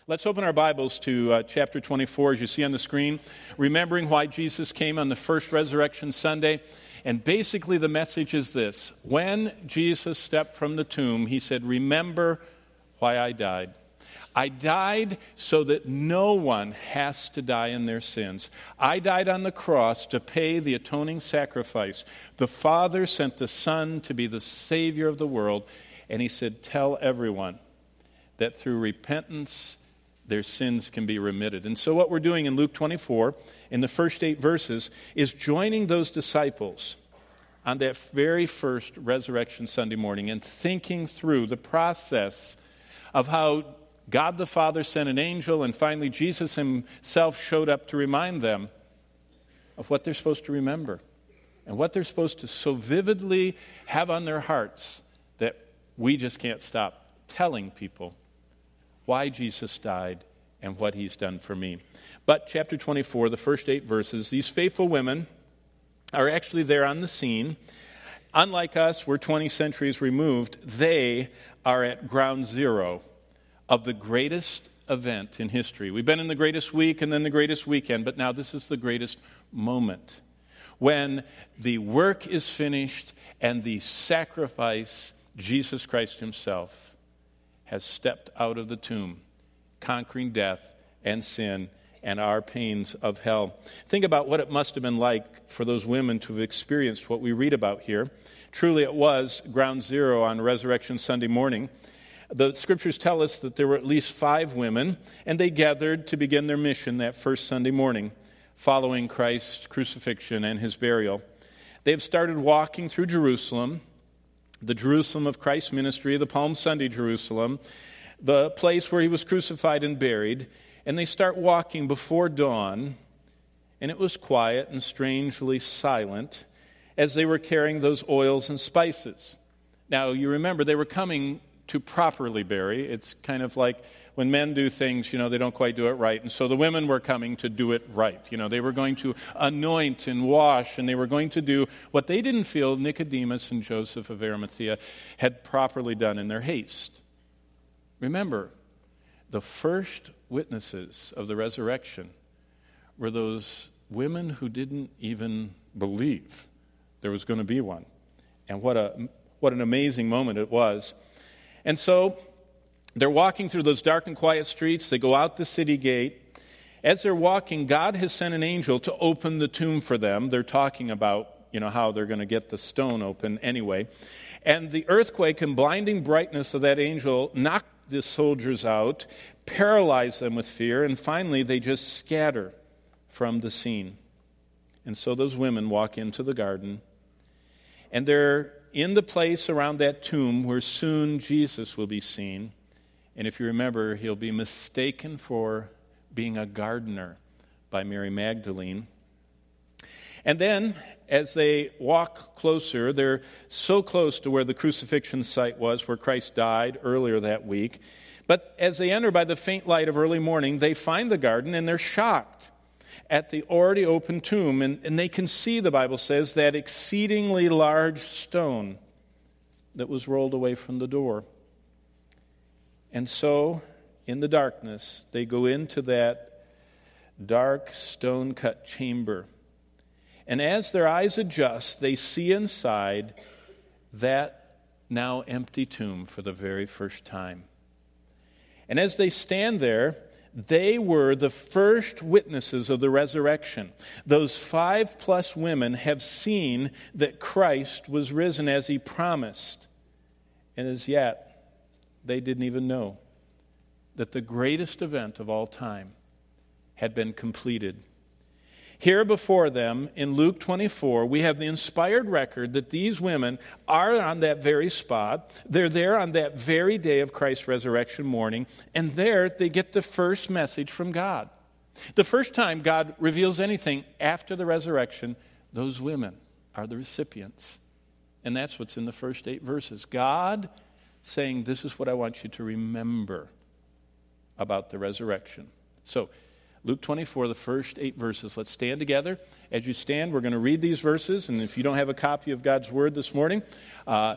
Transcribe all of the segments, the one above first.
Let's open our Bibles to chapter 24, as you see on the screen, remembering why Jesus came on the first Resurrection Sunday. And basically the message is this: when Jesus stepped from the tomb, he said, "Remember why I died. I died so that no one has to die in their sins. I died on the cross to pay the atoning sacrifice. The Father sent the Son to be the Savior of the world." And he said, "Tell everyone that through repentance their sins can be remitted." And so what we're doing in Luke 24, in the first 8 verses, is joining those disciples on that very first Resurrection Sunday morning and thinking through the process of how God the Father sent an angel, and finally Jesus himself showed up to remind them of what they're supposed to remember and what they're supposed to so vividly have on their hearts that we just can't stop telling people why Jesus died and what he's done for me. But chapter 24, the first 8 verses, these faithful women are actually there on the scene. Unlike us, we're 20 centuries removed. They are at ground zero of the greatest event in history. We've been in the greatest week and then the greatest weekend, but now this is the greatest moment when the work is finished and the sacrifice, Jesus Christ himself, has stepped out of the tomb, conquering death and sin and our pains of hell. Think about what it must have been like for those women to have experienced what we read about here. Truly it was ground zero on Resurrection Sunday morning. The scriptures tell us that there were at least 5 women, and they gathered to begin their mission that first Sunday morning, following Christ's crucifixion and his burial. They've started walking through Jerusalem, the Jerusalem of Christ's ministry, the Palm Sunday Jerusalem, the place where he was crucified and buried, and they start walking before dawn, and it was quiet and strangely silent as they were carrying those oils and spices. Now, you remember, they were coming to properly bury. It's kind of like when men do things, they don't quite do it right. And so the women were coming to do it right. They were going to anoint and wash, and they were going to do what they didn't feel Nicodemus and Joseph of Arimathea had properly done in their haste. Remember, the first witnesses of the resurrection were those women who didn't even believe there was going to be one. And what an amazing moment it was. And so they're walking through those dark and quiet streets. They go out the city gate. As they're walking, God has sent an angel to open the tomb for them. They're talking about, how they're going to get the stone open anyway. And the earthquake and blinding brightness of that angel knocked the soldiers out, paralyzed them with fear, and finally they just scatter from the scene. And so those women walk into the garden, and they're in the place around that tomb where soon Jesus will be seen. And if you remember, he'll be mistaken for being a gardener by Mary Magdalene. And then, as they walk closer, they're so close to where the crucifixion site was, where Christ died earlier that week. But as they enter by the faint light of early morning, they find the garden, and they're shocked at the already open tomb. And they can see, the Bible says, that exceedingly large stone that was rolled away from the door. And so, in the darkness, they go into that dark, stone-cut chamber. And as their eyes adjust, they see inside that now empty tomb for the very first time. And as they stand there, they were the first witnesses of the resurrection. Those 5+ women have seen that Christ was risen as he promised. And as yet, they didn't even know that the greatest event of all time had been completed. Here before them, in Luke 24, we have the inspired record that these women are on that very spot. They're there on that very day of Christ's resurrection morning, and there they get the first message from God. The first time God reveals anything after the resurrection, those women are the recipients. And that's what's in the first 8 verses. God saying, this is what I want you to remember about the resurrection. So, Luke 24, the first 8 verses. Let's stand together. As you stand, we're going to read these verses. And if you don't have a copy of God's Word this morning,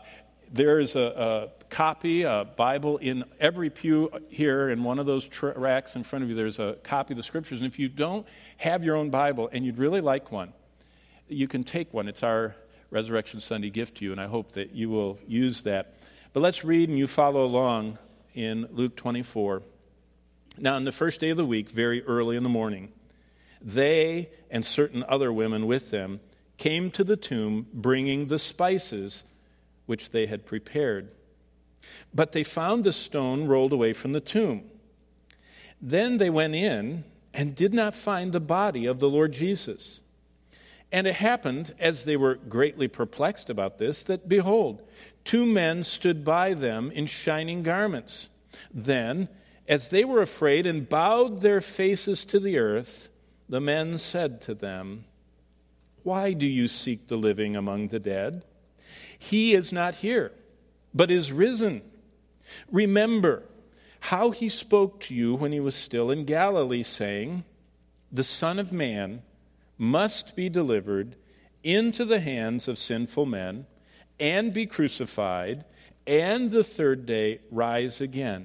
There is a copy, a Bible in every pew here. In one of those racks in front of you, there's a copy of the Scriptures. And if you don't have your own Bible and you'd really like one, you can take one. It's our Resurrection Sunday gift to you, and I hope that you will use that. But let's read, and you follow along in Luke 24. Now, on the first day of the week, very early in the morning, they and certain other women with them came to the tomb bringing the spices which they had prepared. But they found the stone rolled away from the tomb. Then they went in and did not find the body of the Lord Jesus. And it happened, as they were greatly perplexed about this, that, behold, 2 men stood by them in shining garments. Then, as they were afraid and bowed their faces to the earth, the men said to them, "Why do you seek the living among the dead? He is not here, but is risen. Remember how he spoke to you when he was still in Galilee, saying, 'The Son of Man must be delivered into the hands of sinful men and be crucified, and the third day rise again.'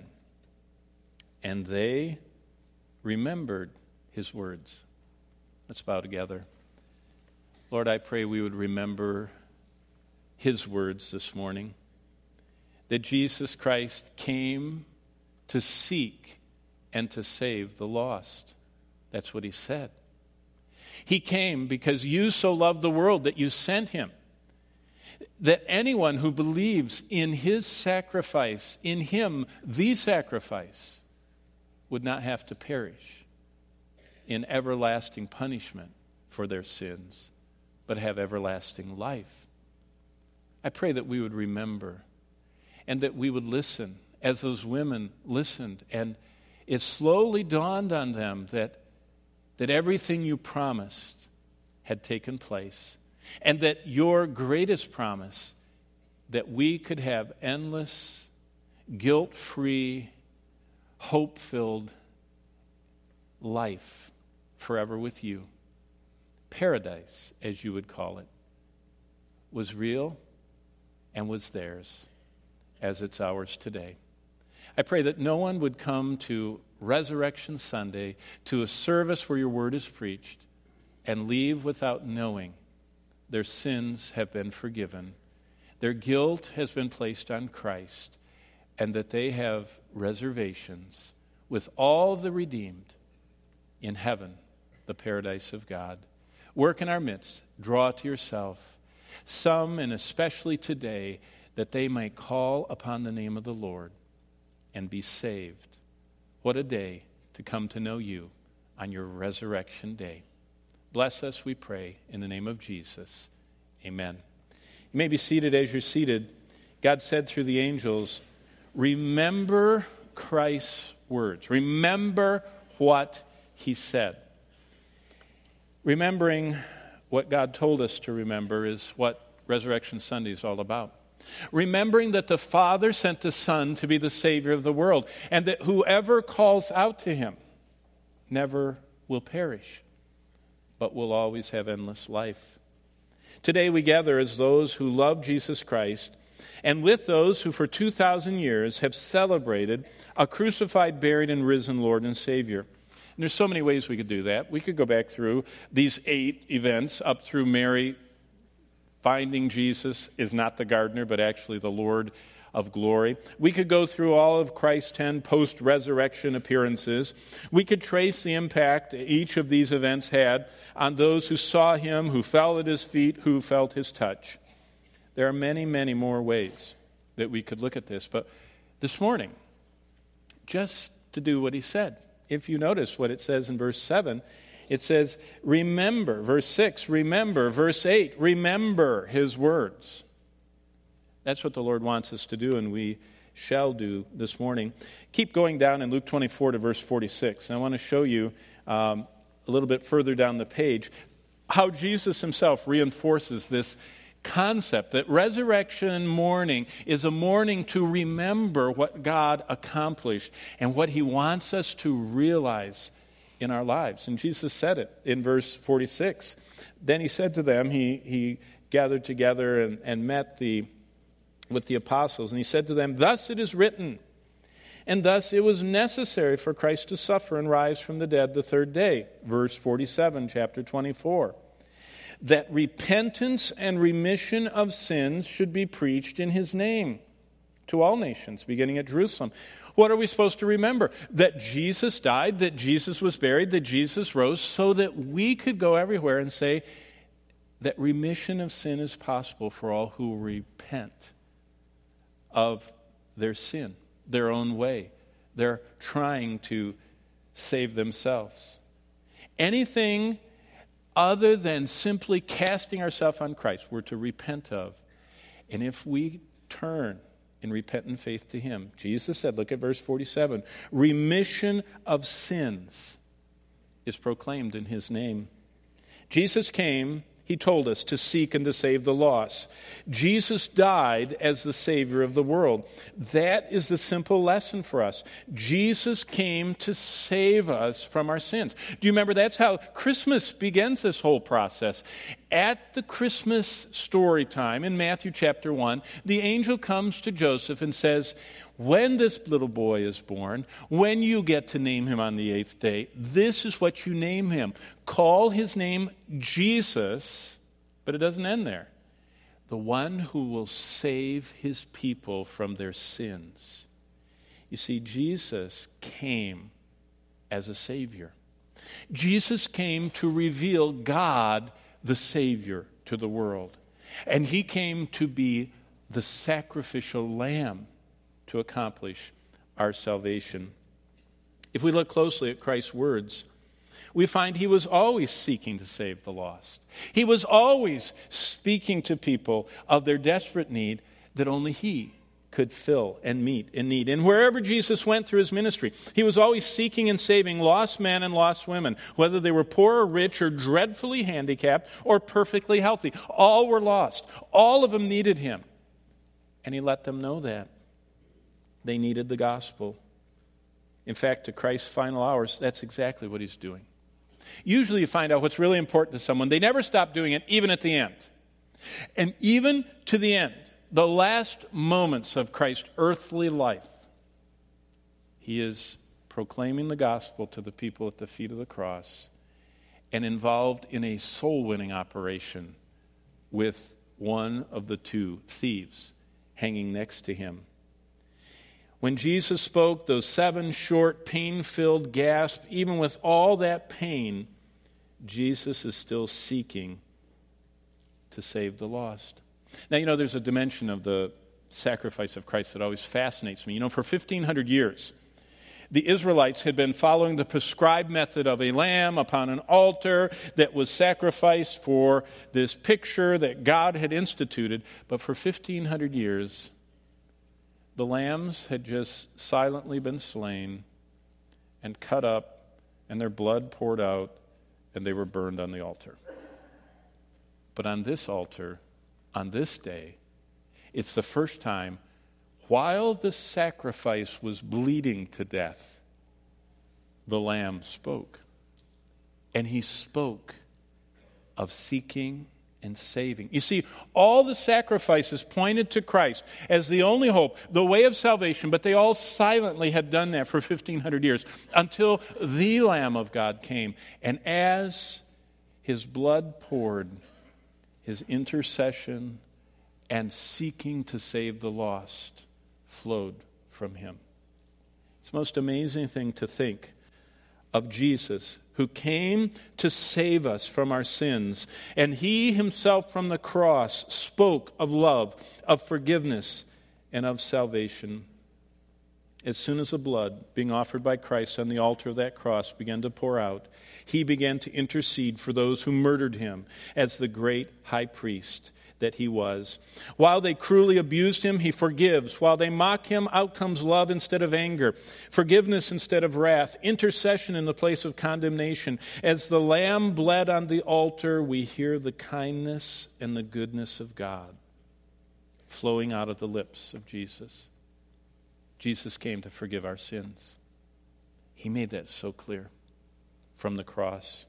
And they remembered his words." Let's bow together. Lord, I pray we would remember his words this morning, that Jesus Christ came to seek and to save the lost. That's what he said. He came because you so loved the world that you sent him, that anyone who believes in his sacrifice, in him, the sacrifice, would not have to perish in everlasting punishment for their sins, but have everlasting life. I pray that we would remember and that we would listen as those women listened, and it slowly dawned on them that everything you promised had taken place, and that your greatest promise, that we could have endless, guilt-free, hope-filled life forever with you, paradise, as you would call it, was real and was theirs, as it's ours today. I pray that no one would come to Resurrection Sunday, to a service where your word is preached, and leave without knowing their sins have been forgiven, their guilt has been placed on Christ, and that they have reservations with all the redeemed in heaven, the paradise of God. Work in our midst, draw to yourself some, and especially today, that they might call upon the name of the Lord and be saved. What a day to come to know you on your resurrection day. Bless us, we pray, in the name of Jesus. Amen. You may be seated. As you're seated, God said through the angels, remember Christ's words. Remember what he said. Remembering what God told us to remember is what Resurrection Sunday is all about. Remembering that the Father sent the Son to be the Savior of the world, and that whoever calls out to him never will perish, but will always have endless life. Today we gather as those who love Jesus Christ, and with those who for 2,000 years have celebrated a crucified, buried, and risen Lord and Savior. And there's so many ways we could do that. We could go back through these 8 events, up through Mary finding Jesus is not the gardener, but actually the Lord of glory. We could go through all of Christ's 10 post-resurrection appearances. We could trace the impact each of these events had on those who saw him, who fell at his feet, who felt his touch. There are many, many more ways that we could look at this. But this morning, just to do what he said, if you notice what it says in verse 7, it says, remember. Verse 6, remember. Verse 8, remember his words. That's what the Lord wants us to do, and we shall do this morning. Keep going down in Luke 24 to verse 46. And I want to show you a little bit further down the page how Jesus himself reinforces this concept that resurrection morning is a morning to remember what God accomplished and what he wants us to realize in our lives. And Jesus said it in verse 46. Then he said to them, he gathered together and met the with the apostles, and he said to them, "Thus it is written, and thus it was necessary for Christ to suffer and rise from the dead the third day." Verse 47, chapter 24. "That repentance and remission of sins should be preached in his name to all nations, beginning at Jerusalem." What are we supposed to remember? That Jesus died, that Jesus was buried, that Jesus rose, so that we could go everywhere and say that remission of sin is possible for all who repent of their sin, their own way. They're trying to save themselves. Anything other than simply casting ourselves on Christ, we're to repent of. And if we turn in repentant faith to him, Jesus said, look at verse 47, remission of sins is proclaimed in his name. Jesus came, he told us, to seek and to save the lost. Jesus died as the Savior of the world. That is the simple lesson for us. Jesus came to save us from our sins. Do you remember that's how Christmas begins this whole process? At the Christmas story time in Matthew chapter 1, the angel comes to Joseph and says, when this little boy is born, when you get to name him on the 8th day, this is what you name him. Call his name Jesus, but it doesn't end there. The one who will save his people from their sins. You see, Jesus came as a Savior. Jesus came to reveal God, the Savior, to the world. And he came to be the sacrificial lamb to accomplish our salvation. If we look closely at Christ's words, we find he was always seeking to save the lost. He was always speaking to people of their desperate need that only he could fill and meet in need. And wherever Jesus went through his ministry, he was always seeking and saving lost men and lost women, whether they were poor or rich or dreadfully handicapped or perfectly healthy. All were lost. All of them needed him. And he let them know that. They needed the gospel. In fact, to Christ's final hours, that's exactly what he's doing. Usually you find out what's really important to someone. They never stop doing it, even at the end. And even to the end, the last moments of Christ's earthly life, he is proclaiming the gospel to the people at the feet of the cross and involved in a soul-winning operation with one of the two thieves hanging next to him. When Jesus spoke those 7 short, pain-filled gasps, even with all that pain, Jesus is still seeking to save the lost. Now, you know, there's a dimension of the sacrifice of Christ that always fascinates me. You know, for 1,500 years, the Israelites had been following the prescribed method of a lamb upon an altar that was sacrificed for this picture that God had instituted. But for 1,500 years, the lambs had just silently been slain and cut up, and their blood poured out, and they were burned on the altar. But on this altar, on this day, it's the first time, while the sacrifice was bleeding to death, the lamb spoke. And he spoke of seeking and saving. You see, all the sacrifices pointed to Christ as the only hope, the way of salvation, but they all silently had done that for 1,500 years until the Lamb of God came. And as his blood poured, his intercession and seeking to save the lost flowed from him. It's the most amazing thing to think of Jesus, who came to save us from our sins. And he himself from the cross spoke of love, of forgiveness, and of salvation. As soon as the blood being offered by Christ on the altar of that cross began to pour out, he began to intercede for those who murdered him as the great high priest that he was. While they cruelly abused him, he forgives. While they mock him, out comes love instead of anger, forgiveness instead of wrath, intercession in the place of condemnation. As the lamb bled on the altar, we hear the kindness and the goodness of God flowing out of the lips of Jesus. Jesus came to forgive our sins. He made that so clear from the cross.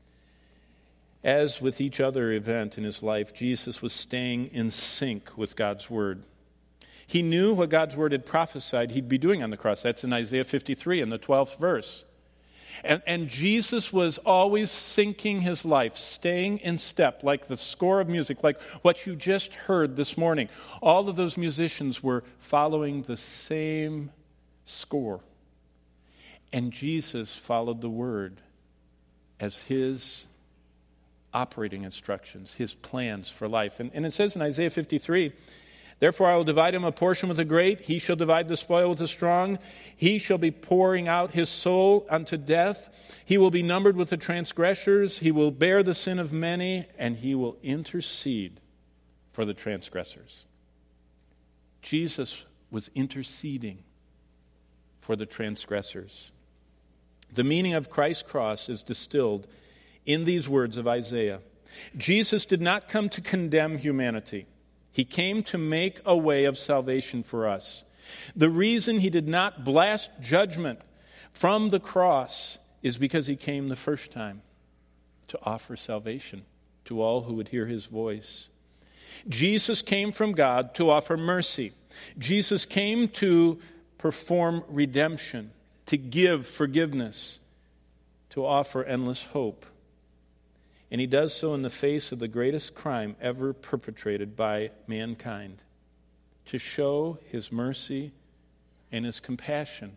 As with each other event in his life, Jesus was staying in sync with God's word. He knew what God's word had prophesied he'd be doing on the cross. That's in Isaiah 53 in the 12th verse. And Jesus was always syncing his life, staying in step, like the score of music, like what you just heard this morning. All of those musicians were following the same score. And Jesus followed the word as his operating instructions, his plans for life. And it says in Isaiah 53, therefore I will divide him a portion with the great, he shall divide the spoil with the strong, he shall be pouring out his soul unto death, he will be numbered with the transgressors, he will bear the sin of many, and he will intercede for the transgressors. Jesus was interceding for the transgressors. The meaning of Christ's cross is distilled in these words of Isaiah. Jesus did not come to condemn humanity. He came to make a way of salvation for us. The reason he did not blast judgment from the cross is because he came the first time to offer salvation to all who would hear his voice. Jesus came from God to offer mercy. Jesus came to perform redemption, to give forgiveness, to offer endless hope. And he does so in the face of the greatest crime ever perpetrated by mankind, to show his mercy and his compassion,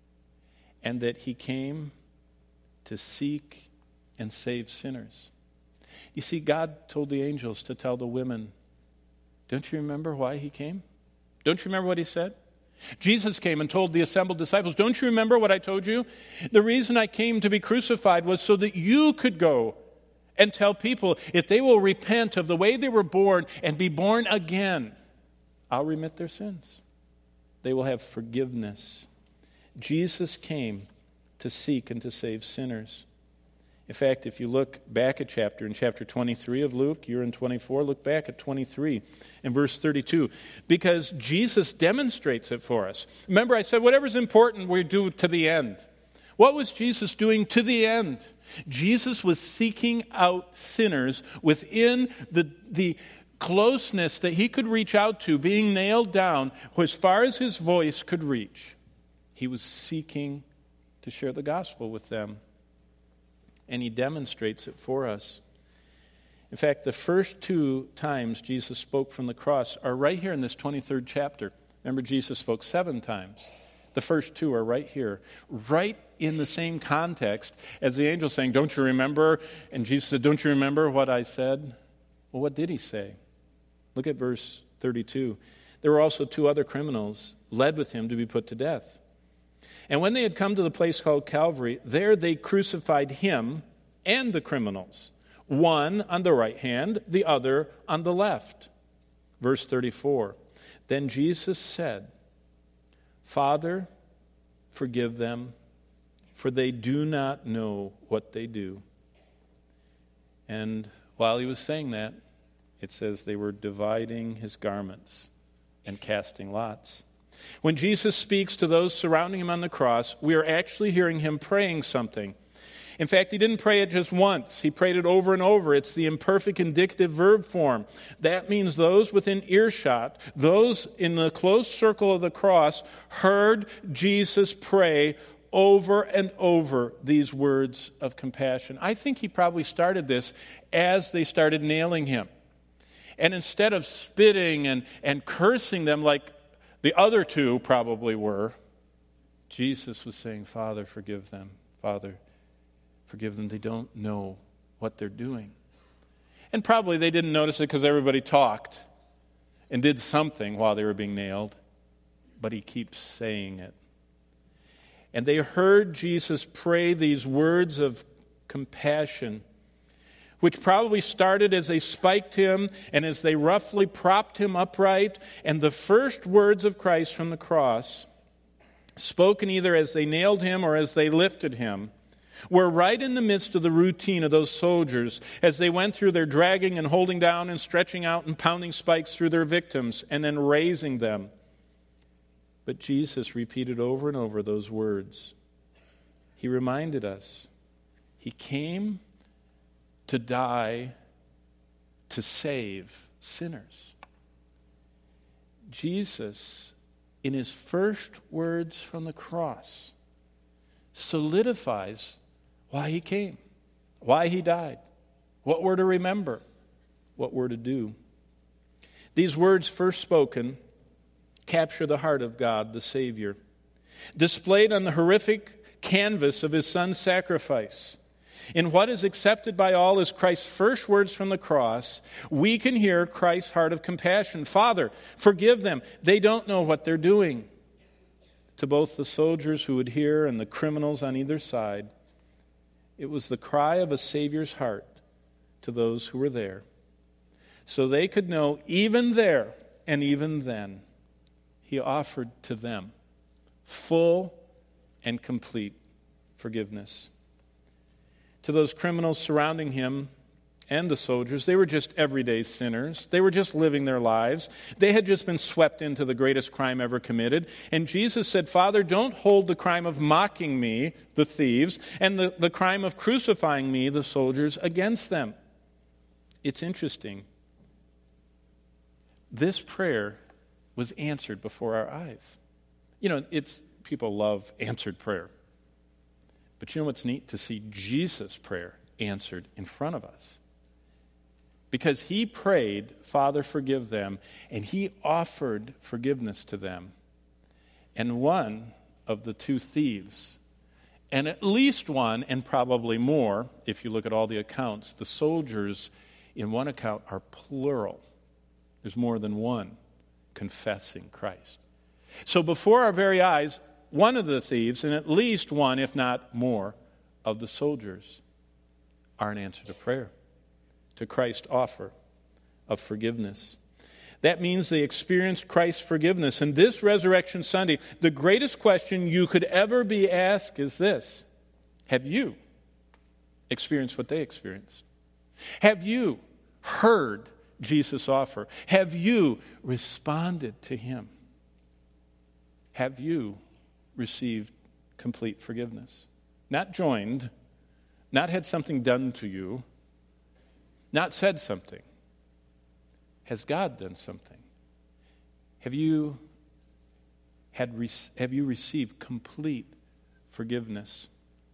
and that he came to seek and save sinners. You see, God told the angels to tell the women, don't you remember why he came? Don't you remember what he said? Jesus came and told the assembled disciples, don't you remember what I told you? The reason I came to be crucified was so that you could go and tell people, if they will repent of the way they were born and be born again, I'll remit their sins. They will have forgiveness. Jesus came to seek and to save sinners. In fact, if you look back in chapter 23 of Luke, you're in 24, look back at 23 and verse 32, because Jesus demonstrates it for us. Remember, I said whatever's important we do to the end. What was Jesus doing to the end? Jesus was seeking out sinners within the closeness that he could reach out to, being nailed down as far as his voice could reach. He was seeking to share the gospel with them. And he demonstrates it for us. In fact, the first two times Jesus spoke from the cross are right here in this 23rd chapter. Remember, Jesus spoke 7 times. The first 2 are right here, right in the same context as the angel saying, don't you remember? And Jesus said, don't you remember what I said? Well, what did he say? Look at verse 32. There were also 2 other criminals led with him to be put to death. And when they had come to the place called Calvary, there they crucified him and the criminals, one on the right hand, the other on the left. Verse 34, then Jesus said, Father, forgive them, for they do not know what they do. And while he was saying that, it says they were dividing his garments and casting lots. When Jesus speaks to those surrounding him on the cross, we are actually hearing him praying something. In fact, he didn't pray it just once. He prayed it over and over. It's the imperfect indicative verb form. That means those within earshot, those in the close circle of the cross, heard Jesus pray over and over these words of compassion. I think he probably started this as they started nailing him. And instead of spitting and cursing them like the other 2 probably were, Jesus was saying, Father, forgive them. Father, forgive them. They don't know what they're doing. And probably they didn't notice it because everybody talked and did something while they were being nailed. But he keeps saying it. And they heard Jesus pray these words of compassion, which probably started as they spiked him and as they roughly propped him upright. And the first words of Christ from the cross, spoken either as they nailed him or as they lifted him, were right in the midst of the routine of those soldiers as they went through their dragging and holding down and stretching out and pounding spikes through their victims and then raising them. But Jesus repeated over and over those words. He reminded us he came to die to save sinners. Jesus, in his first words from the cross, solidifies why he came, why he died, what we're to remember, what we're to do. These words, first spoken, capture the heart of God, the Savior, displayed on the horrific canvas of his Son's sacrifice. In what is accepted by all as Christ's first words from the cross, we can hear Christ's heart of compassion. Father, forgive them. They don't know what they're doing. To both the soldiers who would hear and the criminals on either side, it was the cry of a Savior's heart to those who were there. So they could know even there and even then, he offered to them full and complete forgiveness. To those criminals surrounding him and the soldiers, they were just everyday sinners. They were just living their lives. They had just been swept into the greatest crime ever committed. And Jesus said, Father, don't hold the crime of mocking me, the thieves, and the crime of crucifying me, the soldiers, against them. It's interesting. This prayer was answered before our eyes. You know, people love answered prayer. But you know what's neat? To see Jesus' prayer answered in front of us. Because he prayed, Father, forgive them, and he offered forgiveness to them. And one of the two thieves, and at least one, and probably more, if you look at all the accounts, the soldiers in one account are plural. There's more than one confessing Christ. So before our very eyes, one of the thieves, and at least one, if not more, of the soldiers are an answer to prayer, to Christ's offer of forgiveness. That means they experienced Christ's forgiveness. And this Resurrection Sunday, the greatest question you could ever be asked is this: have you experienced what they experienced? Have you heard Jesus' offer? Have you responded to him? Have you received complete forgiveness? Not joined, not had something done to you, not said something. Has God done something? Have you received complete forgiveness?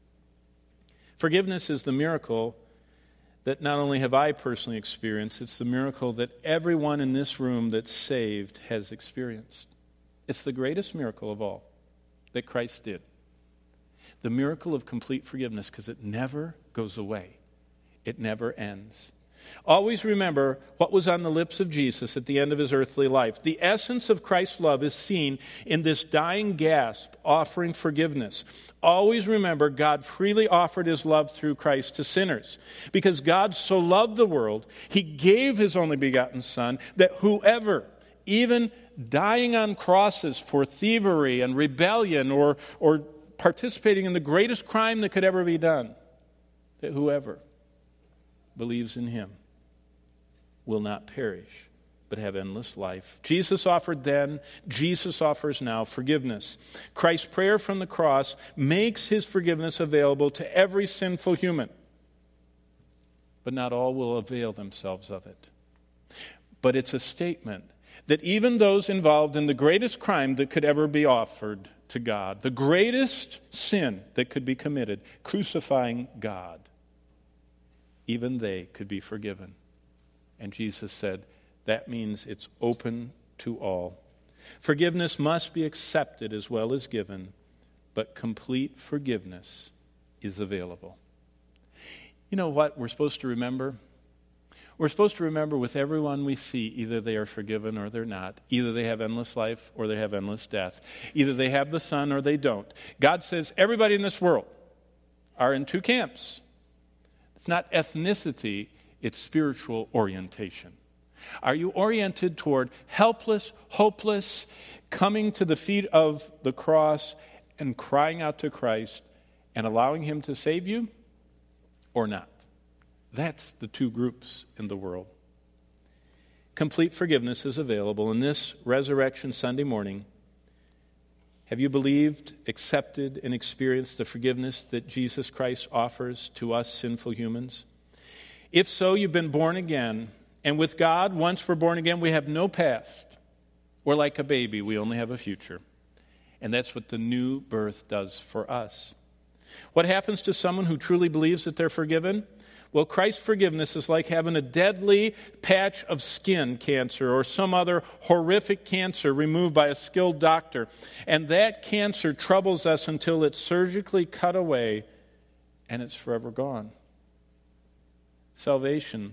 Forgiveness is the miracle that not only have I personally experienced, it's the miracle that everyone in this room that's saved has experienced. It's the greatest miracle of all that Christ did. The miracle of complete forgiveness, because it never goes away. It never ends. Always remember what was on the lips of Jesus at the end of his earthly life. The essence of Christ's love is seen in this dying gasp offering forgiveness. Always remember God freely offered his love through Christ to sinners. Because God so loved the world, he gave his only begotten Son, that whoever, even dying on crosses for thievery and rebellion or participating in the greatest crime that could ever be done, that whoever believes in him will not perish, but have endless life. Jesus offered then, Jesus offers now forgiveness. Christ's prayer from the cross makes his forgiveness available to every sinful human. But not all will avail themselves of it. But it's a statement that even those involved in the greatest crime that could ever be offered to God, the greatest sin that could be committed, crucifying God, even they could be forgiven. And Jesus said, that means it's open to all. Forgiveness must be accepted as well as given, but complete forgiveness is available. You know what we're supposed to remember? We're supposed to remember with everyone we see, either they are forgiven or they're not. Either they have endless life or they have endless death. Either they have the Son or they don't. God says everybody in this world are in two camps. It's not ethnicity, it's spiritual orientation. Are you oriented toward helpless, hopeless, coming to the feet of the cross and crying out to Christ and allowing him to save you, or not? That's the two groups in the world. Complete forgiveness is available in this Resurrection Sunday morning. Have you believed, accepted, and experienced the forgiveness that Jesus Christ offers to us sinful humans? If so, you've been born again. And with God, once we're born again, we have no past. Or like a baby, we only have a future. And that's what the new birth does for us. What happens to someone who truly believes that they're forgiven? Well, Christ's forgiveness is like having a deadly patch of skin cancer or some other horrific cancer removed by a skilled doctor. And that cancer troubles us until it's surgically cut away and it's forever gone. Salvation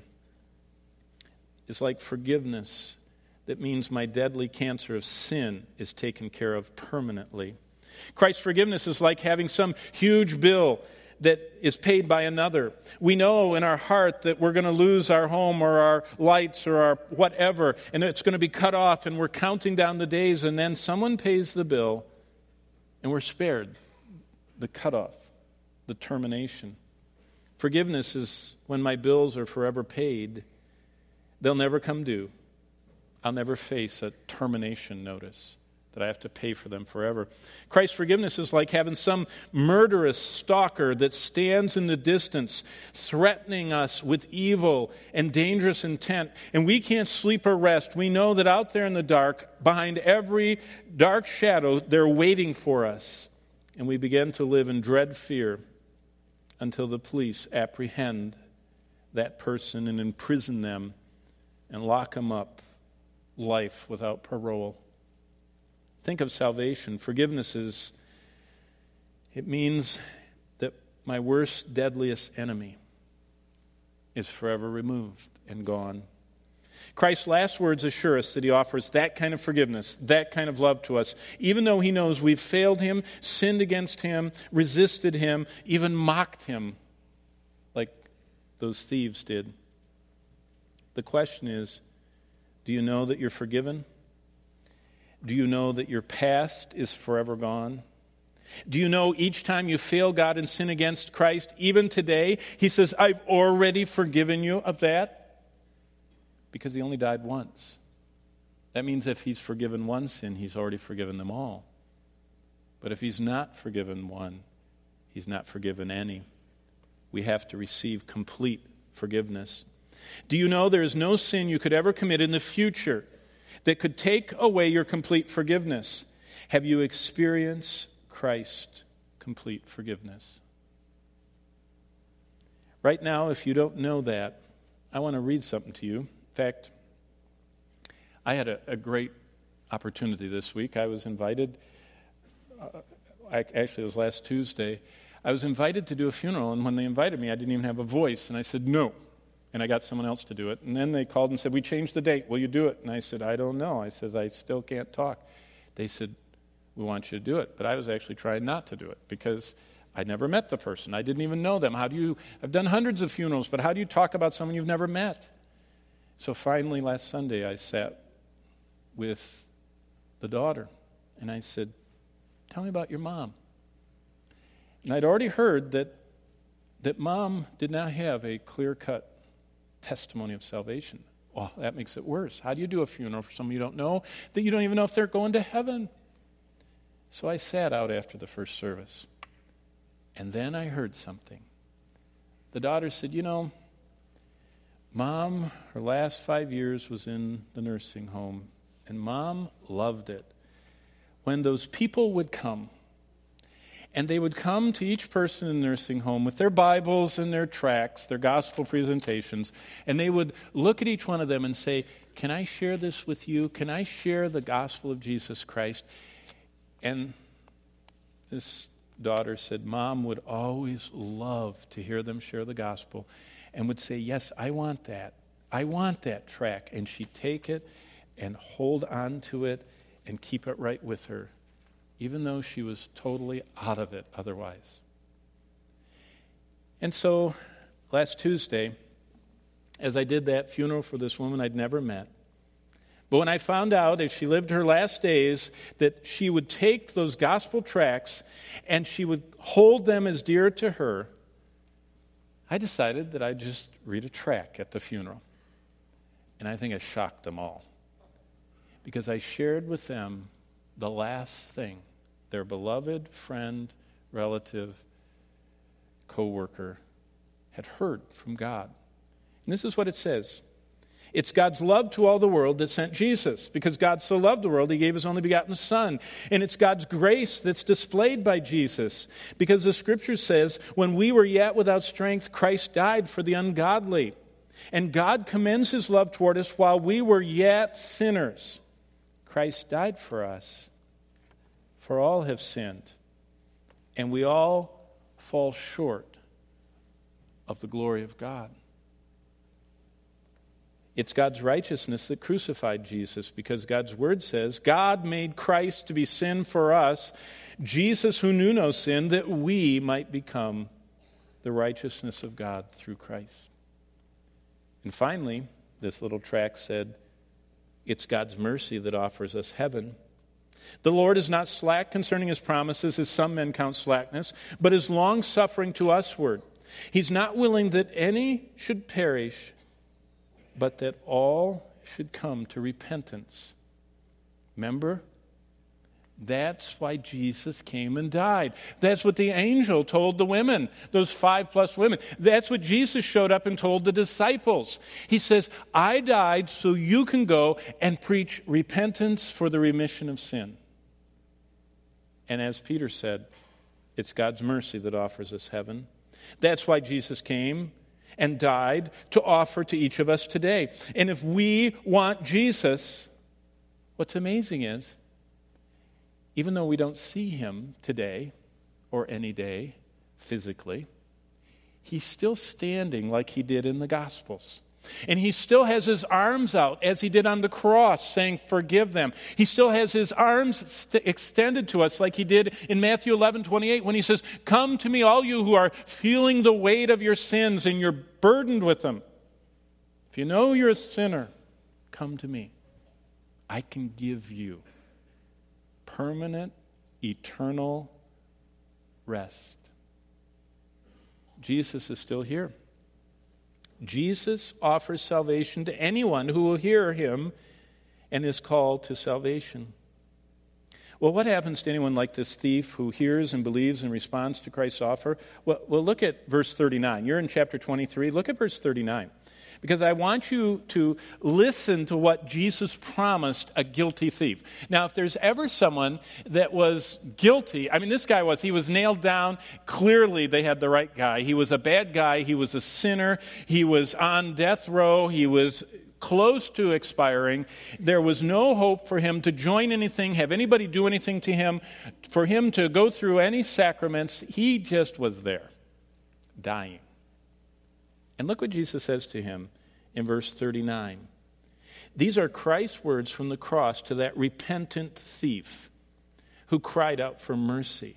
is like forgiveness. That means my deadly cancer of sin is taken care of permanently. Christ's forgiveness is like having some huge bill that is paid by another. We know in our heart that we're going to lose our home or our lights or our whatever, and it's going to be cut off, and we're counting down the days, and then someone pays the bill, and we're spared the cutoff, the termination. Forgiveness is when my bills are forever paid. They'll never come due. I'll never face a termination notice that I have to pay for them forever. Christ's forgiveness is like having some murderous stalker that stands in the distance, threatening us with evil and dangerous intent, and we can't sleep or rest. We know that out there in the dark, behind every dark shadow, they're waiting for us. And we begin to live in dread fear until the police apprehend that person and imprison them and lock them up, life without parole. Think of salvation. Forgiveness it means that my worst, deadliest enemy is forever removed and gone. Christ's last words assure us that he offers that kind of forgiveness, that kind of love to us, even though he knows we've failed him, sinned against him, resisted him, even mocked him like those thieves did. The question is, do you know that you're forgiven? Do you know that your past is forever gone? Do you know each time you fail God and sin against Christ, even today, he says, I've already forgiven you of that? Because he only died once. That means if he's forgiven one sin, he's already forgiven them all. But if he's not forgiven one, he's not forgiven any. We have to receive complete forgiveness. Do you know there is no sin you could ever commit in the future that could take away your complete forgiveness? Have you experienced Christ's complete forgiveness? Right now, if you don't know that, I want to read something to you. In fact, I had a great opportunity this week. I was invited, actually it was last Tuesday, I was invited to do a funeral, and when they invited me, I didn't even have a voice, and I said no. And I got someone else to do it. And then they called and said, we changed the date. Will you do it? And I said, I don't know. I said, I still can't talk. They said, we want you to do it. But I was actually trying not to do it because I never met the person. I didn't even know them. I've done hundreds of funerals, but how do you talk about someone you've never met? So finally, last Sunday, I sat with the daughter. And I said, tell me about your mom. And I'd already heard that mom did not have a clear-cut testimony of salvation. Well, that makes it worse. How do you do a funeral for someone you don't know, that you don't even know if they're going to heaven? So I sat out after the first service, and then I heard something. The daughter said, Mom, her last 5 years was in the nursing home, and Mom loved it. When those people would come, and they would come to each person in the nursing home with their Bibles and their tracts, their gospel presentations, and they would look at each one of them and say, can I share this with you? Can I share the gospel of Jesus Christ? And this daughter said, Mom would always love to hear them share the gospel and would say, yes, I want that. I want that tract. And she'd take it and hold on to it and keep it right with her, even though she was totally out of it otherwise. And so, last Tuesday, as I did that funeral for this woman I'd never met, but when I found out as she lived her last days that she would take those gospel tracts and she would hold them as dear to her, I decided that I'd just read a tract at the funeral. And I think I shocked them all, because I shared with them the last thing their beloved friend, relative, co-worker had heard from God. And this is what it says. It's God's love to all the world that sent Jesus. Because God so loved the world, he gave his only begotten Son. And it's God's grace that's displayed by Jesus. Because the Scripture says, when we were yet without strength, Christ died for the ungodly. And God commends his love toward us while we were yet sinners. Christ died for us. For all have sinned. And we all fall short of the glory of God. It's God's righteousness that crucified Jesus, because God's word says, God made Christ to be sin for us, Jesus who knew no sin, that we might become the righteousness of God through Christ. And finally, this little tract said, it's God's mercy that offers us heaven. The Lord is not slack concerning his promises, as some men count slackness, but is long-suffering to usward. He's not willing that any should perish, but that all should come to repentance. Remember? That's why Jesus came and died. That's what the angel told the women, those 5+ women. That's what Jesus showed up and told the disciples. He says, I died so you can go and preach repentance for the remission of sin. And as Peter said, it's God's mercy that offers us heaven. That's why Jesus came and died to offer to each of us today. And if we want Jesus, what's amazing is, even though we don't see him today or any day physically, he's still standing like he did in the Gospels. And he still has his arms out as he did on the cross, saying, forgive them. He still has his arms extended to us like he did in Matthew 11:28 when he says, come to me, all you who are feeling the weight of your sins and you're burdened with them. If you know you're a sinner, come to me. I can give you permanent, eternal rest. Jesus is still here. Jesus offers salvation to anyone who will hear him and is called to salvation. Well, what happens to anyone like this thief who hears and believes and responds to Christ's offer? Well, look at verse 39. You're in chapter 23. Look at verse 39. Because I want you to listen to what Jesus promised a guilty thief. Now, if there's ever someone that was guilty, I mean, this guy was. He was nailed down. Clearly, they had the right guy. He was a bad guy. He was a sinner. He was on death row. He was close to expiring. There was no hope for him to join anything, have anybody do anything to him, for him to go through any sacraments. He just was there, dying. And look what Jesus says to him in verse 39. These are Christ's words from the cross to that repentant thief who cried out for mercy.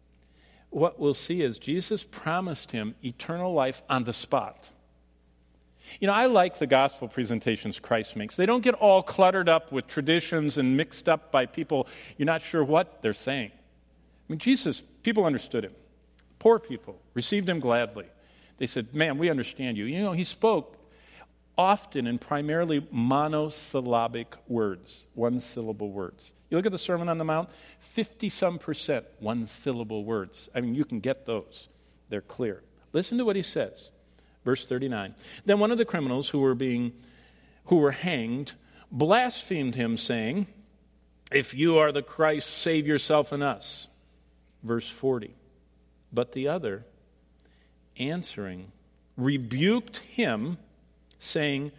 What we'll see is Jesus promised him eternal life on the spot. You know, I like the gospel presentations Christ makes. They don't get all cluttered up with traditions and mixed up by people you're not sure what they're saying. I mean, Jesus, people understood him. Poor people received him gladly. They said, man, we understand you. You know, he spoke often in primarily monosyllabic words, one-syllable words. You look at the Sermon on the Mount, 50-some% one-syllable words. I mean, you can get those. They're clear. Listen to what he says. Verse 39. Then one of the criminals who were hanged blasphemed him, saying, if you are the Christ, save yourself and us. Verse 40. But the other, answering, rebuked him, saying,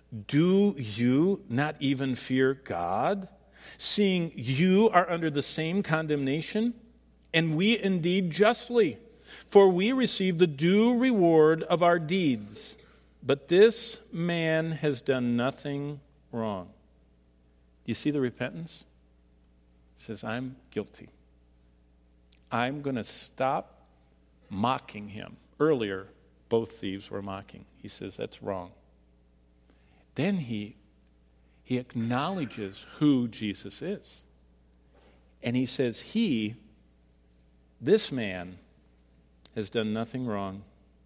do you not even fear God, seeing you are under the same condemnation? And we indeed justly, for we receive the due reward of our deeds. But this man has done nothing wrong. Do you see the repentance? He says, I'm guilty. I'm going to stop mocking him. Earlier, both thieves were mocking. He says, that's wrong. Then he acknowledges who Jesus is. And he says, this man, has done nothing wrong.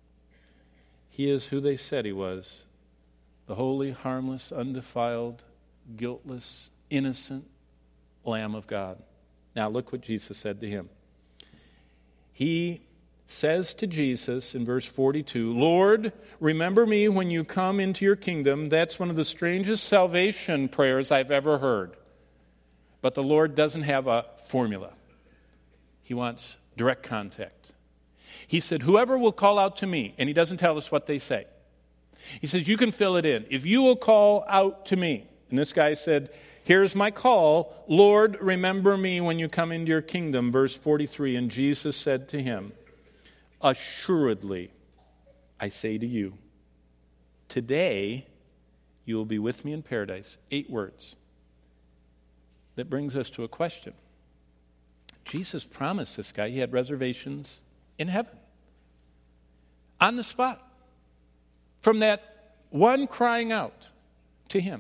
He is who they said he was, the holy, harmless, undefiled, guiltless, innocent Lamb of God. Now look what Jesus said to him. He says to Jesus in verse 42, Lord, remember me when you come into your kingdom. That's one of the strangest salvation prayers I've ever heard. But the Lord doesn't have a formula. He wants direct contact. He said, whoever will call out to me, and he doesn't tell us what they say. He says, you can fill it in. If you will call out to me. And this guy said, here's my call. Lord, remember me when you come into your kingdom. Verse 43, and Jesus said to him, assuredly, I say to you, today you will be with me in paradise. 8 words. That brings us to a question. Jesus promised this guy he had reservations in heaven. On the spot. From that one crying out to him.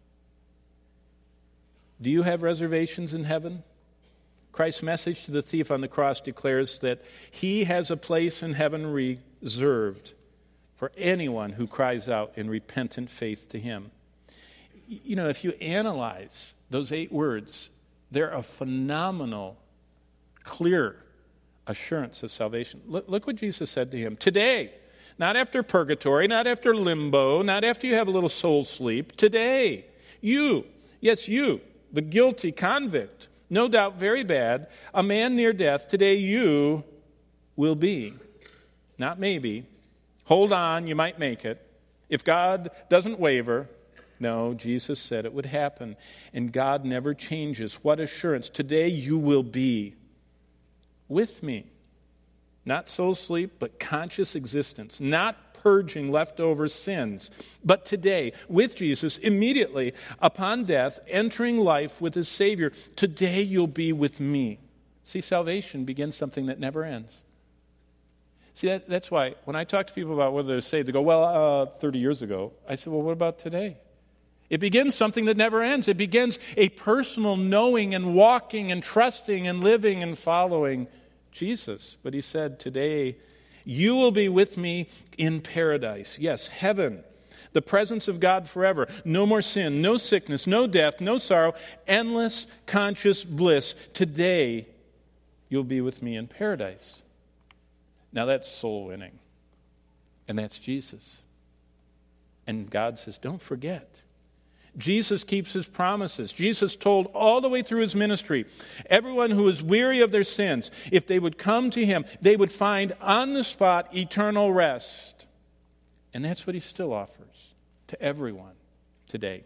Do you have reservations in heaven? Christ's message to the thief on the cross declares that he has a place in heaven reserved for anyone who cries out in repentant faith to him. You know, if you analyze those 8 words, they're a phenomenal, clear assurance of salvation. Look what Jesus said to him. Today, not after purgatory, not after limbo, not after you have a little soul sleep. Today, you, the guilty convict, no doubt very bad, a man near death, today you will be. Not maybe. Hold on, you might make it. If God doesn't waver, no, Jesus said it would happen. And God never changes. What assurance. Today you will be with me. Not soul sleep, but conscious existence. Not purging leftover sins. But today, with Jesus, immediately upon death, entering life with his Savior. Today you'll be with me. See, salvation begins something that never ends. See, that's why when I talk to people about whether they're saved, they go, well, 30 years ago. I said, well, what about today? It begins something that never ends. It begins a personal knowing and walking and trusting and living and following Jesus. But he said, today you will be with me in paradise. Yes, heaven, the presence of God forever. No more sin, no sickness, no death, no sorrow, endless conscious bliss. Today you'll be with me in paradise. Now that's soul winning. And that's Jesus. And God says, don't forget. Jesus keeps his promises. Jesus told all the way through his ministry, everyone who is weary of their sins, if they would come to him, they would find on the spot eternal rest. And that's what he still offers to everyone today.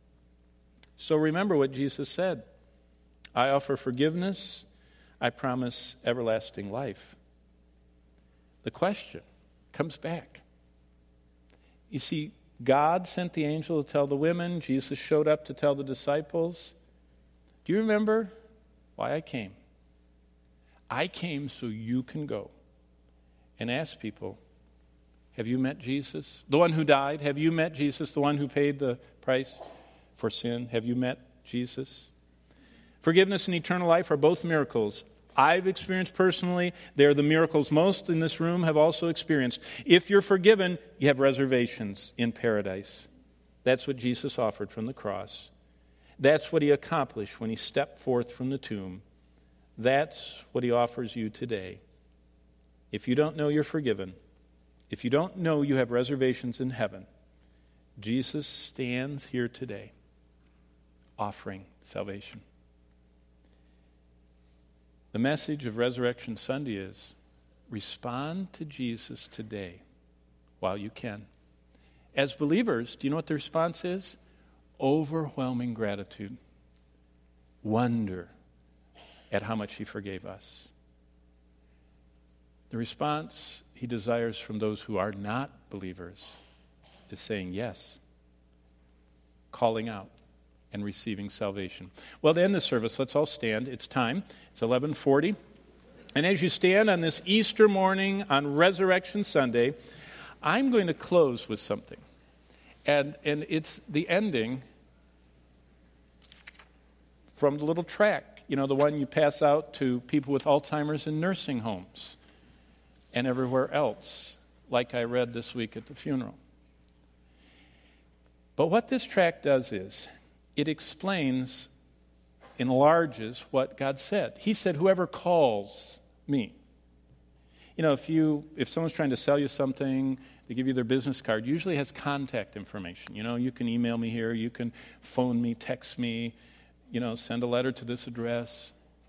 So remember what Jesus said. I offer forgiveness. I promise everlasting life. The question comes back. You see, God sent the angel to tell the women. Jesus showed up to tell the disciples. Do you remember why I came? I came so you can go and ask people, have you met Jesus? The one who died, have you met Jesus? The one who paid the price for sin, have you met Jesus? Forgiveness and eternal life are both miracles. I've experienced personally. They're the miracles most in this room have also experienced. If you're forgiven, you have reservations in paradise. That's what Jesus offered from the cross. That's what he accomplished when he stepped forth from the tomb. That's what he offers you today. If you don't know you're forgiven, if you don't know you have reservations in heaven, Jesus stands here today offering salvation. The message of Resurrection Sunday is respond to Jesus today while you can. As believers, do you know what the response is? Overwhelming gratitude. Wonder at how much he forgave us. The response he desires from those who are not believers is saying yes, calling out, and receiving salvation. Well, to end the service, let's all stand. It's time. It's 11:40. And as you stand on this Easter morning on Resurrection Sunday, I'm going to close with something. And it's the ending from the little tract, you know, the one you pass out to people with Alzheimer's in nursing homes and everywhere else, like I read this week at the funeral. But what this tract does is, it explains, enlarges what God said. He said, whoever calls me. if someone's trying to sell you something, they give you their business card, usually has contact information. You can email me here, you can phone me, text me, send a letter to this address.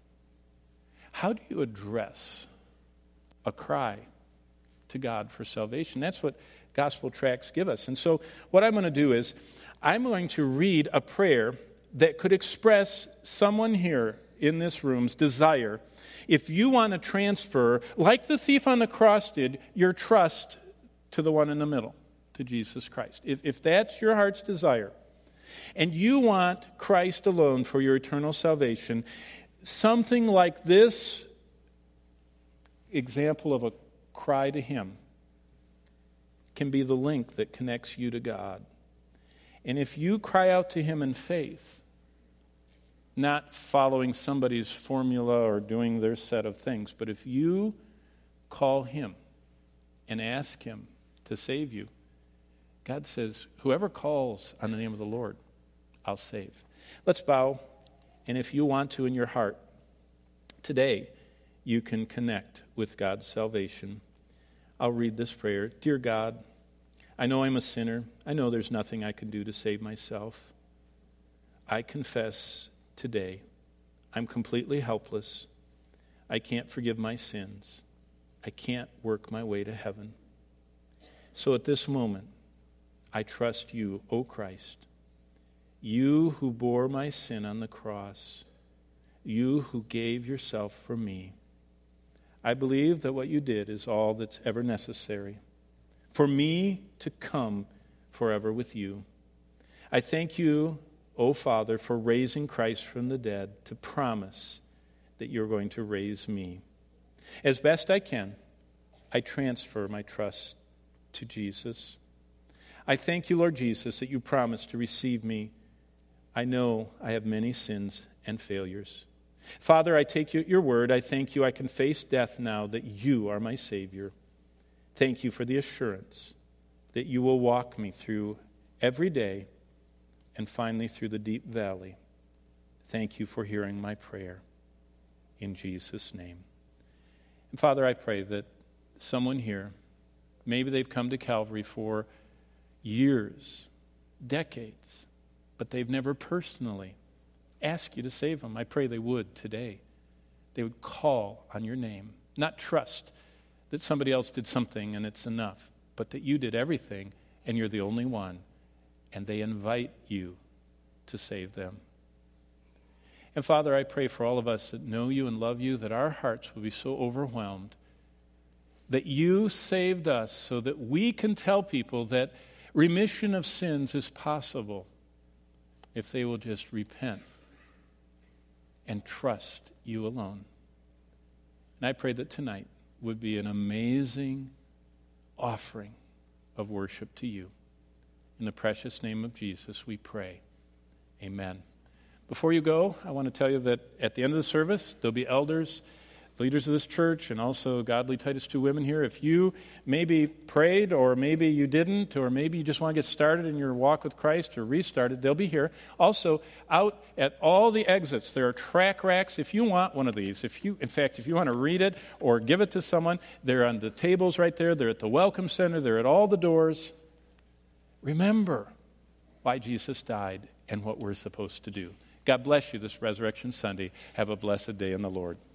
How do you address a cry to God for salvation? That's what gospel tracts give us. And so what I'm going to do is I'm going to read a prayer that could express someone here in this room's desire. If you want to transfer, like the thief on the cross did, your trust to the one in the middle, to Jesus Christ. If that's your heart's desire, and you want Christ alone for your eternal salvation, something like this example of a cry to Him can be the link that connects you to God. And if you cry out to Him in faith, not following somebody's formula or doing their set of things, but if you call Him and ask Him to save you, God says, whoever calls on the name of the Lord, I'll save. Let's bow, and if you want to in your heart, today you can connect with God's salvation. I'll read this prayer. Dear God, I know I'm a sinner. I know there's nothing I can do to save myself. I confess today I'm completely helpless. I can't forgive my sins. I can't work my way to heaven. So at this moment, I trust you, O Christ, you who bore my sin on the cross, you who gave yourself for me. I believe that what you did is all that's ever necessary for me to come forever with you. I thank you, O Father, for raising Christ from the dead to promise that you're going to raise me. As best I can, I transfer my trust to Jesus. I thank you, Lord Jesus, that you promised to receive me. I know I have many sins and failures. Father, I take you at your word. I thank you I can face death now that you are my Savior. Thank you for the assurance that you will walk me through every day and finally through the deep valley. Thank you for hearing my prayer. In Jesus' name. And Father, I pray that someone here, maybe they've come to Calvary for years, decades, but they've never personally asked you to save them. I pray they would today. They would call on your name, not trust that somebody else did something and it's enough, but that you did everything and you're the only one, and they invite you to save them. And Father, I pray for all of us that know you and love you, that our hearts will be so overwhelmed that you saved us so that we can tell people that remission of sins is possible if they will just repent and trust you alone. And I pray that tonight would be an amazing offering of worship to you. In the precious name of Jesus, we pray. Amen. Before you go, I want to tell you that at the end of the service, there'll be elders, leaders of this church, and also godly Titus II women here. If you maybe prayed, or maybe you didn't, or maybe you just want to get started in your walk with Christ or restarted, they'll be here. Also, out at all the exits, there are track racks. If you want one of these, if you want to read it or give it to someone, they're on the tables right there. They're at the Welcome Center. They're at all the doors. Remember why Jesus died and what we're supposed to do. God bless you this Resurrection Sunday. Have a blessed day in the Lord.